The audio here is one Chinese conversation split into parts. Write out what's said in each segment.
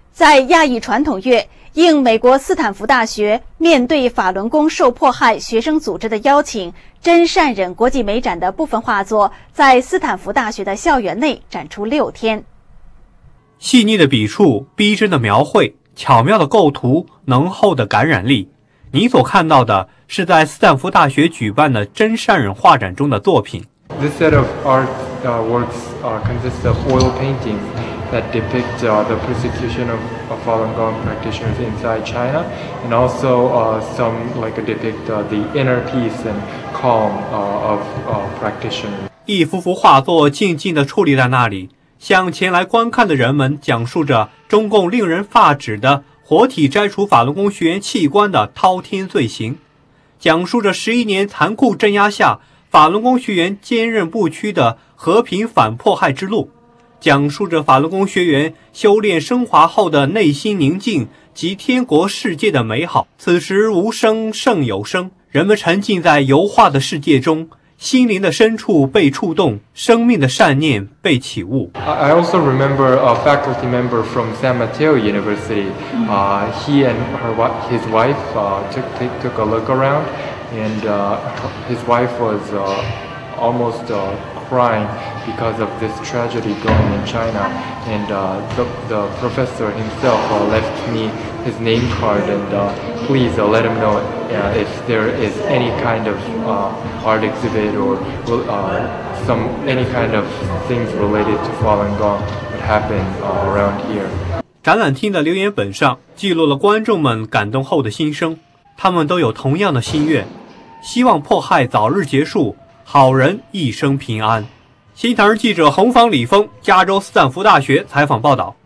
在亚裔传统月，应美国斯坦福大学面对法轮功受迫害学生组织的邀请，真善忍国际美展的部分画作在斯坦福大学的校园内展出6天。 细腻的笔触，逼真的描绘，巧妙的构图，浓厚的感染力。你所看到的是在斯坦福大学举办的真善忍画展中的作品。 This set of art works consists of oil paintings that depict the persecution of Falun Gong practitioners inside China, and also some depict the inner peace and calm of practitioners. 一幅幅画作静静地矗立在那里，向前来观看的人们讲述着中共令人发指的活体摘除法轮功学员器官的滔天罪行，讲述着11年残酷镇压下法轮功学员坚韧不屈的和平反迫害之路，讲述着法轮功学员修炼升华后的内心宁静及天国世界的美好。此时无声胜有声，人们沉浸在油画的世界中，心灵的深处被触动，生命的善念被启悟。 I also remember a faculty member from San Mateo University. He and his wife took a look around, and his wife was almost crying because of this tragedy going in China. And the professor himself left me his name card, and please let him know if there is any kind of art exhibit or any kind of things related to Falun Gong would happen around here. 展览厅的留言本上记录了观众们感动后的心声，他们都有同样的心愿，希望迫害早日结束，好人一生平安。新唐人记者洪芳、李峰，加州斯坦福大学采访报道。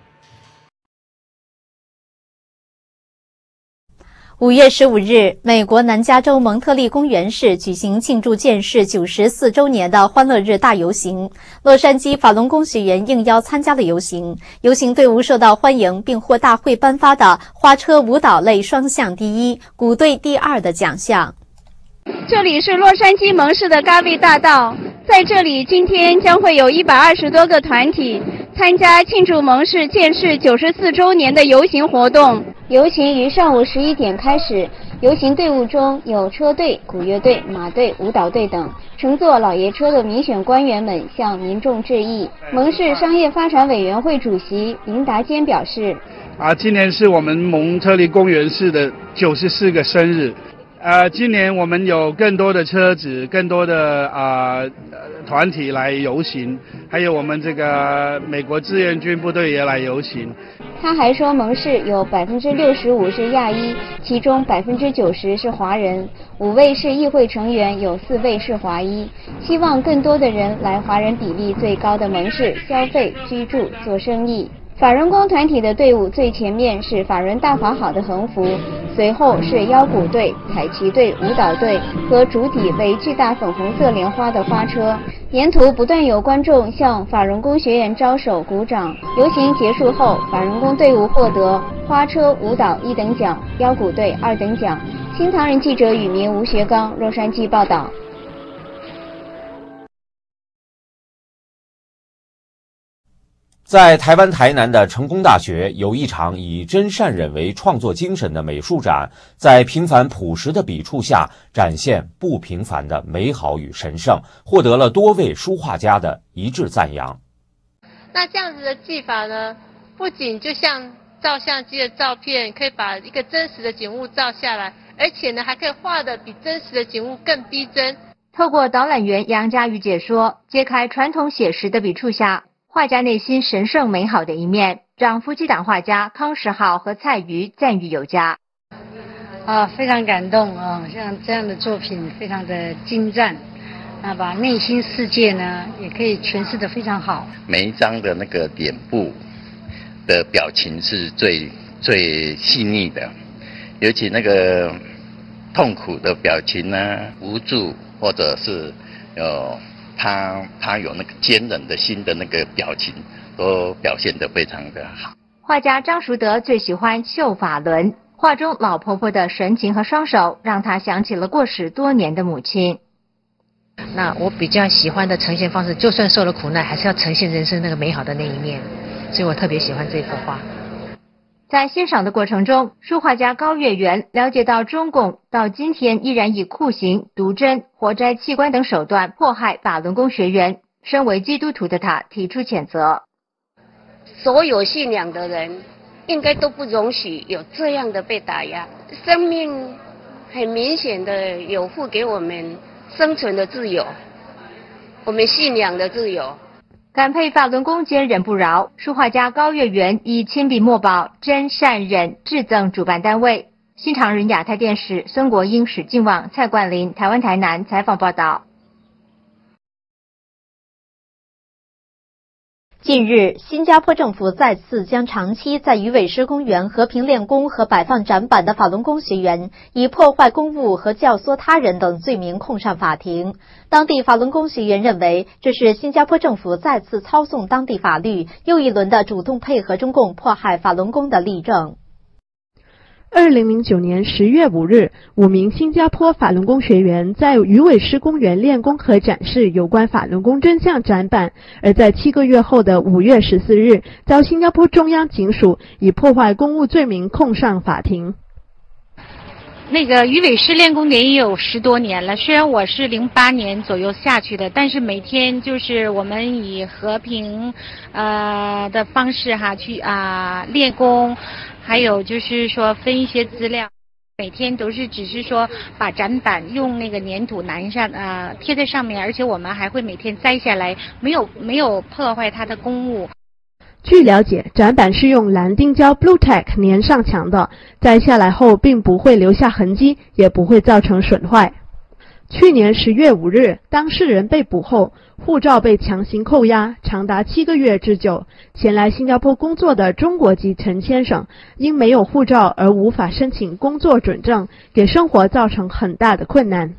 5月15日，美国南加州蒙特利公园市举行庆祝建市94周年的欢乐日大游行。洛杉矶法轮功学员应邀参加了游行，游行队伍受到欢迎，并获大会颁发的花车舞蹈类双项第1、鼓队第2的奖项。 这里是洛杉矶蒙市的嘎卫大道，在这里今天将会有120多个团体参加庆祝蒙市建市94周年的游行活动。游行于上午11点开始，游行队伍中有车队、鼓乐队、马队、舞蹈队等。乘坐老爷车的民选官员们向民众致意。蒙市商业发展委员会主席林达坚表示： 今年是我们蒙特利公园市的94个生日。今年我们有更多的车子，更多的团体来游行，还有我们这个美国志愿军部队也来游行。 他还说，蒙市有65%是亚裔，其中90%是华人，5位是议会成员，有4位是华裔。希望更多的人来华人比例最高的蒙市消费、居住、做生意。法轮功团体的队伍最前面是法轮大法好的横幅，随后是腰鼓队、彩旗队、舞蹈队和主体为巨大粉红色莲花的花车。沿途不断有观众向法轮功学员招手鼓掌。游行结束后，法轮功队伍获得花车舞蹈1等奖，腰鼓队2等奖。新唐人记者宇明、吴学刚，洛杉矶报道。 在台湾台南的成功大学，有一场以真善忍为创作精神的美术展，在平凡朴实的笔触下展现不平凡的美好与神圣，获得了多位书画家的一致赞扬。 那这样子的技法呢，不仅就像照相机的照片，可以把一个真实的景物照下来，而且呢还可以画得比真实的景物更逼真。 透过导览员杨佳瑜解说，揭开传统写实的笔触下画家内心神圣美好的一面，让夫妻档画家康时浩和蔡瑜赞誉有加。 非常感动像这样的作品非常的精湛，把内心世界呢也可以诠释得非常好。 每一张的那个脸部的表情是最细腻的，尤其那个痛苦的表情呢，无助或者是他有那个坚韧的心的那个表情，都表现得非常的好。 画家张淑德最喜欢绣法轮，画中老婆婆的神情和双手，让他想起了过世多年的母亲。 那我比较喜欢的呈现方式，就算受了苦难，还是要呈现人生那个美好的那一面，所以我特别喜欢这幅画。 在欣赏的过程中，书画家高月元了解到中共到今天依然以酷刑、毒针、活摘器官等手段迫害法轮功学员。身为基督徒的他提出谴责： 所有信仰的人应该都不容许有这样的被打压。生命很明显的有付给我们生存的自由，我们信仰的自由。 感佩法轮功坚忍不饶，书画家高月元以亲笔墨宝真善忍致赠主办单位。新唐人亚太电视孙国英、史敬旺、蔡冠霖，台湾台南采访报道。 近日，新加坡政府再次将长期在鱼尾狮公园和平练功和摆放展板的法轮功学员以破坏公物和教唆他人等罪名控上法庭。当地法轮功学员认为，这是新加坡政府再次操纵当地法律，又一轮的主动配合中共迫害法轮功的例证。 2009年10月5日，5名新加坡法轮功学员在鱼尾狮公园练功和展示有关法轮功真相展板，而在7个月后的5月14日，遭新加坡中央警署以破坏公务罪名控上法庭。 那个鱼尾狮练功也有10多年了，虽然我是08年左右下去的，但是每天就是我们以和平的方式去练功，还有就是说分一些资料，每天都是只是说把展板用那个粘土粘上贴在上面，而且我们还会每天摘下来，没有破坏它的公物。 据了解，展板是用蓝丁胶 Blue Tack 粘上墙的，摘下来后并不会留下痕迹，也不会造成损坏。去年10月5日，当事人被捕后，护照被强行扣押，长达7个月之久。前来新加坡工作的中国籍陈先生，因没有护照而无法申请工作准证，给生活造成很大的困难。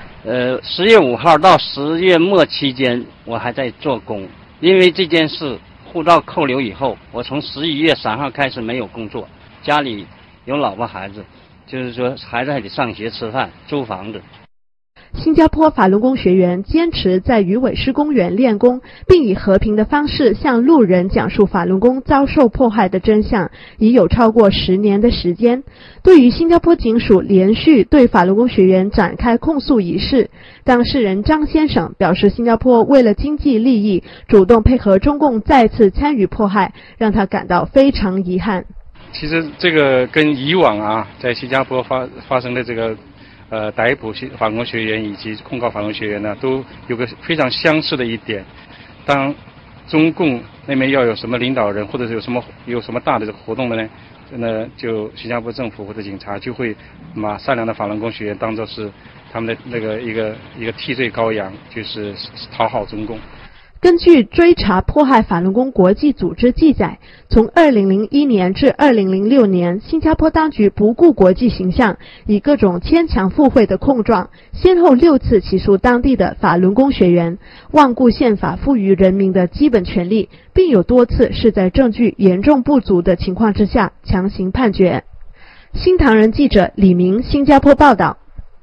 10月5号到10月末期间，我还在做工，因为这件事。护照扣留以后，我从11月3号开始没有工作，家里有老婆孩子，就是说孩子还得上学吃饭租房子。 新加坡法轮功学员坚持在鱼尾狮公园练功，并以和平的方式向路人讲述法轮功遭受迫害的真相，已有超过10年的时间。对于新加坡警署连续对法轮功学员展开控诉一事，当事人张先生表示，新加坡为了经济利益，主动配合中共再次参与迫害，让他感到非常遗憾。 其实这个跟以往在新加坡发生的这个逮捕法轮功学员以及控告法轮功学员呢，都有个非常相似的一点。当中共那边要有什么领导人，或者是有什么大的活动的呢，那就新加坡政府或者警察就会把善良的法轮功学员当作是他们的那个一个替罪羔羊，就是讨好中共。 根据追查迫害法轮功国际组织记载，从2001年至2006年，新加坡当局不顾国际形象，以各种牵强附会的控状，先后6次起诉当地的法轮功学员，罔顾宪法赋予人民的基本权利，并有多次是在证据严重不足的情况之下强行判决。新唐人记者李明，新加坡报道。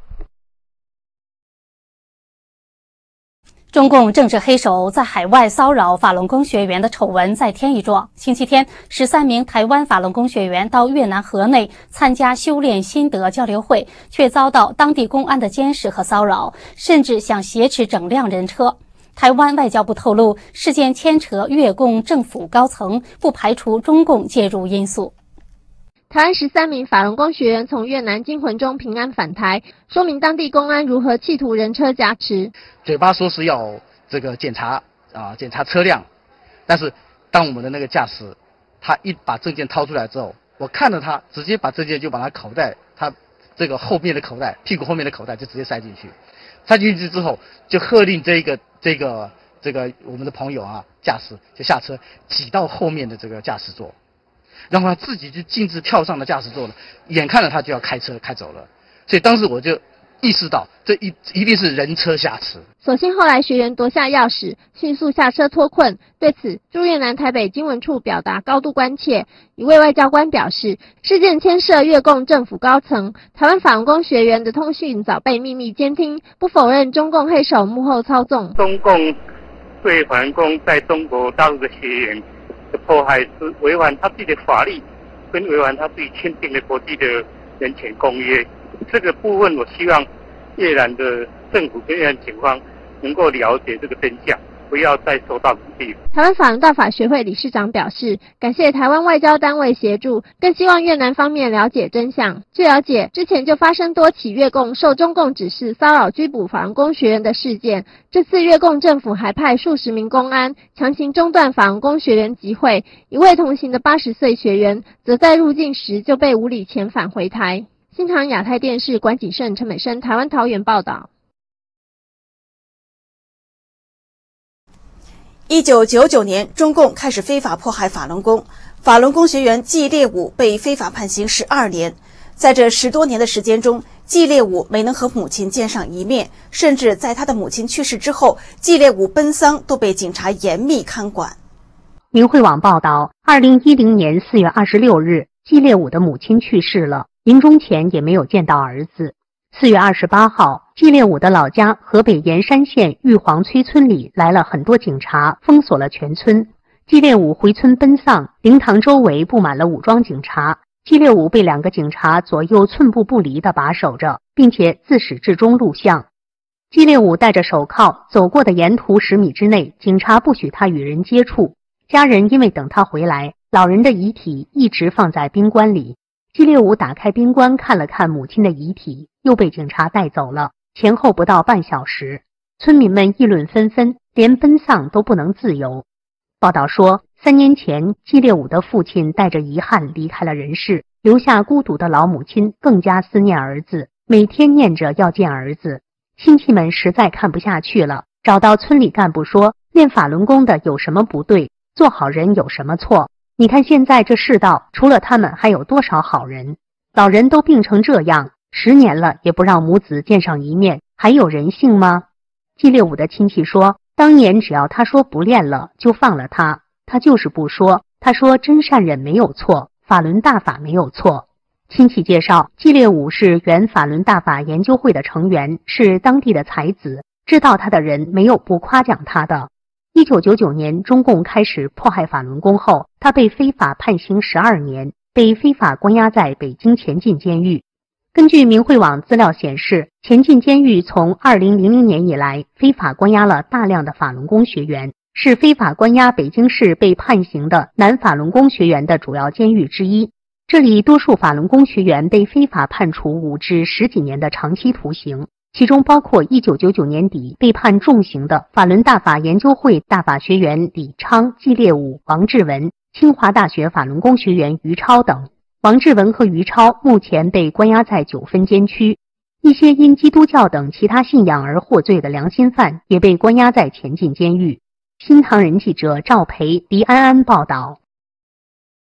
中共政治黑手在海外骚扰法轮功学员的丑闻再添一桩。星期天，13名台湾法轮功学员到越南河内参加修炼心得交流会，却遭到当地公安的监视和骚扰，甚至想挟持整辆人车。台湾外交部透露，事件牵扯越共政府高层，不排除中共介入因素。 台湾13名法轮功学员从越南惊魂中平安返台，说明当地公安如何企图人车挟持。 嘴巴说是要这个检查车辆，但是当我们的那个驾驶，他一把证件掏出来之后，我看着他直接把证件就把他口袋，他这个后面的口袋，屁股后面的口袋就直接塞进去，塞进去之后就喝令这个我们的朋友驾驶就下车挤到后面的这个驾驶座。让他自己就径自跳上了驾驶座了，眼看着他就要开车开走了，所以当时我就意识到这一定是人车挟持。 所幸后来学员夺下钥匙，迅速下车脱困。对此，驻越南台北经文处表达高度关切。一位外交官表示，事件牵涉越共政府高层，台湾法轮功学员的通讯早被秘密监听，不否认中共黑手幕后操纵。 中共对法轮功在中国大陆的学员的迫害是违反他自己的法律， 跟违反他自己签订的国际的人权公约。这个部分，我希望越南的政府跟越南警方能够了解这个真相，不要再受到鼓励。 台湾法轮大法学会理事长表示，感谢台湾外交单位协助，更希望越南方面了解真相。据了解，之前就发生多起越共受中共指示骚扰拘捕法轮功学员的事件，这次越共政府还派数十名公安强行中断法轮功学员集会，一位同行的80岁学员则在入境时就被无理遣返回台。新唐亚太电视管谨慎、陈美生，台湾桃园报道。 1999年，中共开始非法迫害法轮功，法轮功学员季烈武被非法判刑12年。在这10多年的时间中，季烈武没能和母亲见上一面，甚至在他的母亲去世之后，季烈武奔丧都被警察严密看管。 明慧网报道，2010年4月26日，季烈武的母亲去世了，临终前也没有见到儿子。4月28号，季烈武的老家河北盐山县玉皇崔村里来了很多警察，封锁了全村。季烈武回村奔丧，灵堂周围布满了武装警察。季烈武被2个警察左右寸步不离地把守着，并且自始至终录像。季烈武戴着手铐走过的沿途10米之内，警察不许他与人接触。家人因为等他回来，老人的遗体一直放在冰棺里。季烈武打开冰棺看了看母亲的遗体，又被警察带走了，前后不到半小时。村民们议论纷纷，连奔丧都不能自由。报道说，3年前，季烈武的父亲带着遗憾离开了人世，留下孤独的老母亲更加思念儿子，每天念着要见儿子。亲戚们实在看不下去了，找到村里干部说，练法轮功的有什么不对，做好人有什么错？你看现在这世道，除了他们还有多少好人？老人都病成这样，10年了也不让母子见上一面，还有人性吗？季烈武的亲戚说，当年只要他说不练了，就放了他，他就是不说。他说真善忍没有错，法轮大法没有错。亲戚介绍，季烈武是原法轮大法研究会的成员，是当地的才子，知道他的人没有不夸奖他的。1999年，中共开始迫害法轮功后，他被非法判刑12年，被非法关押在北京前进监狱。根据明慧网资料显示，前进监狱从2000年以来，非法关押了大量的法轮功学员，是非法关押北京市被判刑的男法轮功学员的主要监狱之一。这里多数法轮功学员被非法判处5至10几年的长期徒刑。其中包括1999年底被判重刑的法轮大法研究会大法学员李昌、季烈武、王志文，清华大学法轮功学员于超等。王志文和于超目前被关押在9分监区。一些因基督教等其他信仰而获罪的良心犯也被关押在前进监狱。新唐人记者赵培、黎安安报道。